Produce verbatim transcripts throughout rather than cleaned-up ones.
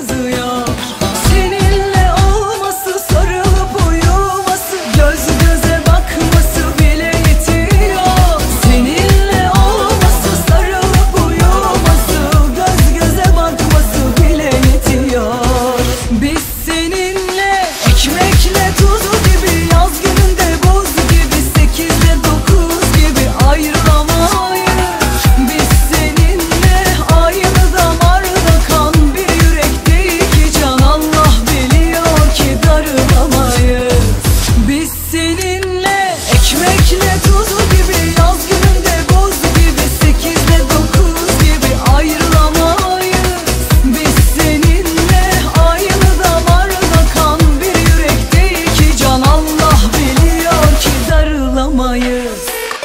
sızıyor. Seninle olması, sarılıp uyuması, göz göze bakması bile yetiyor. Seninle olması, sarılıp uyuması, göz göze bakması bile yetiyor. Biz seninle ekmekle tuzu gibi, yaz gününde buz gibi, sekizde dokuz gibi ayrılamayız. Biz seninle aynı damarda kan, bir yürekte iki can, Allah biliyor ki darılamayız. Biz seninle ekmekle tuzu gibi, yaz gününde buz gibi, sekizde dokuz gibi ayrılamayız. Biz seninle aynı damarda kan, bir yürekte iki can, Allah biliyor ki darılamayız.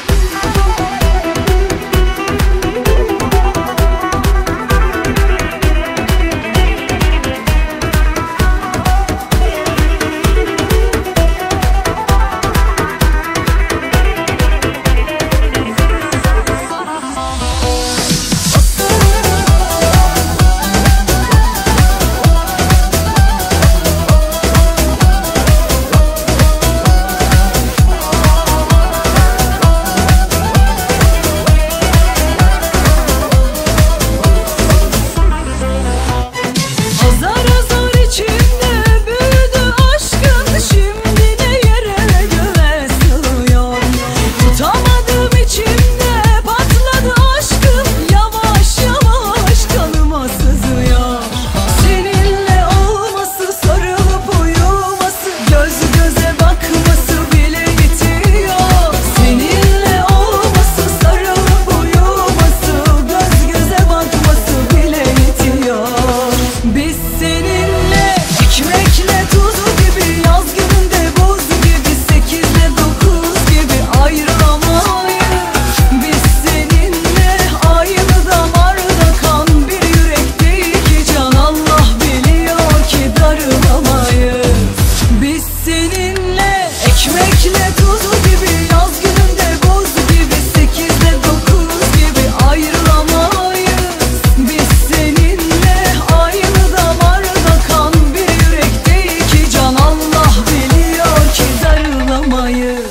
Azar azar içimde büyüdü aşkın, şimdi ne yere göğe sığıyor. Tutamadım içimde, patladı aşkım, yavaş yavaş kanıma sızıyor. Seninle olması, sarılıp uyuması, göz göze bakması bile yetiyor. Seninle olması, sarılıp uyuması, göz göze bakması bile yetiyor. Biz seninle ekmekle tuzu gibi, yaz gününde buz gibi, sekizde dokuz gibi ayrılamayız. Biz seninle aynı damarda kan, bir yürekte iki can, Allah biliyor ki darılamayız. Biz seninle ekmekle tuzu gibi, yaz gününde buz gibi, sekizde dokuz gibi ayrılamayız. Biz seninle aynı damarda kan, bir yürekte iki can, Allah biliyor ki darılamayız.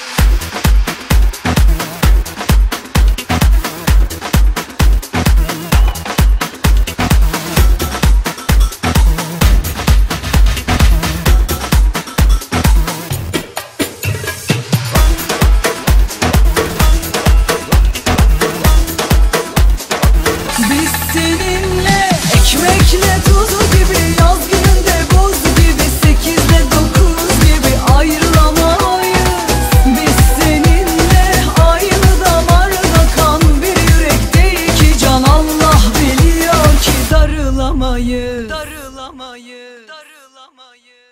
Biz seninle ekmekle tuzu gibi, yaz gününde buz gibi, sekizde dokuz gibi ayrılamayız. Biz seninle aynı damarda kan, bir yürekte iki can, Allah biliyor ki darılamayız. Darılamayız. Darılamayız.